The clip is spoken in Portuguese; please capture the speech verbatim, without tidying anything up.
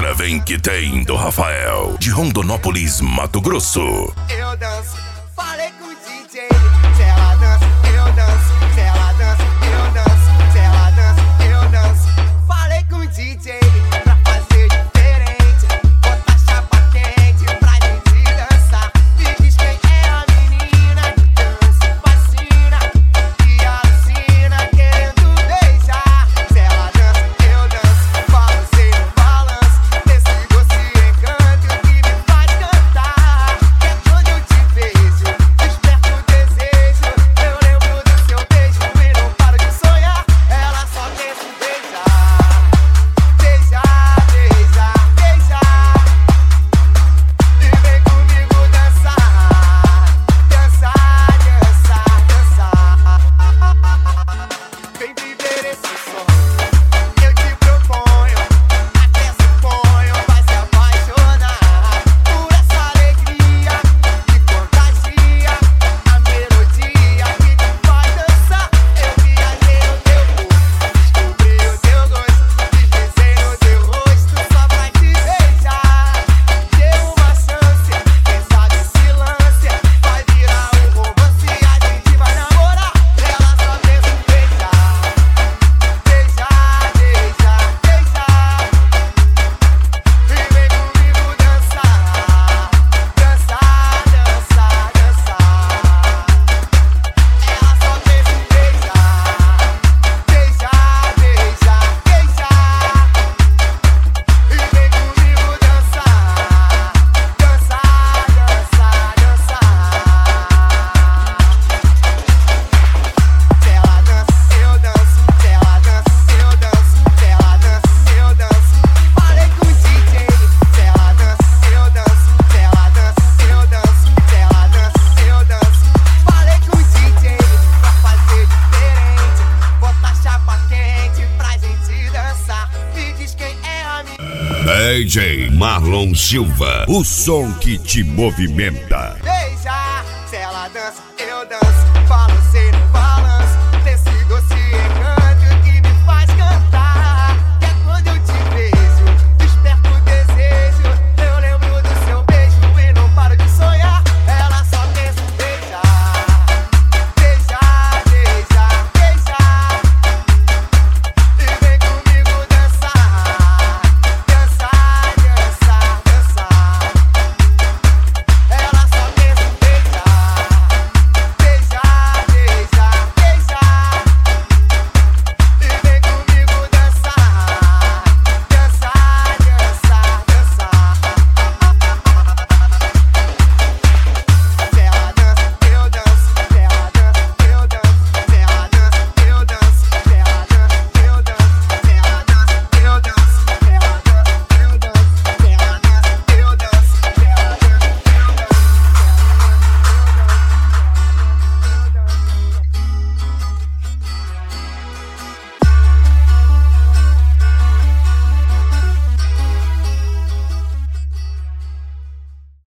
Mostra vem que tem do Rafael, de Rondonópolis, Mato Grosso. Eu danço, falei com o D J. Se ela dança, eu danço. Se ela dança, eu danço. Se ela dança, eu danço. Falei com o D J pra fazer diferente. Botar chapa quente pra gente dançar. Me diz quem é a menina que dança, fascina e alucina querendo beijar. Se ela dança, eu danço. Balancei no balanço desse doce encanto que me faz cantar. Que é quando eu te vejo, desperto o desejo. Eu lembro do seu beijo e não paro de sonhar. Ela só pensa em beijar. Beijar, beijar, beijar. E vem comigo dançar. Dançar, dançar, dançar. Vem viver esse sonho. Eu te proponho, até suponho, vai se apaixonar por essa alegria que contagia, a melodia que te faz dançar. Eu viajei no teu corpo, descobri o teu gosto, deslizei no teu rosto só pra te beijar. Dê uma chance, quem sabe se lance, vai virar um romance e a gente vai namorar. Ela só pensa em beijar. Beijar, beijar, beijar. E vem comigo dançar. Dançar, dançar, dançar. Ela só pensa em beijar. Beijar, beijar, beijar. E vem comigo dançar. Dançar, dançar, dançar. Se ela dança, eu danço. Se ela dança, eu danço. Se ela dança, eu danço. Falei com o D J. Se ela dança, eu danço. Se ela dança, eu danço. Se ela dança, eu danço. Falei com o D J pra fazer diferente. Botar chapa quente pra gente dançar. Me diz quem é a minha. D J Marlon Silva, o som que te movimenta. Beijar, se ela dança, eu danço.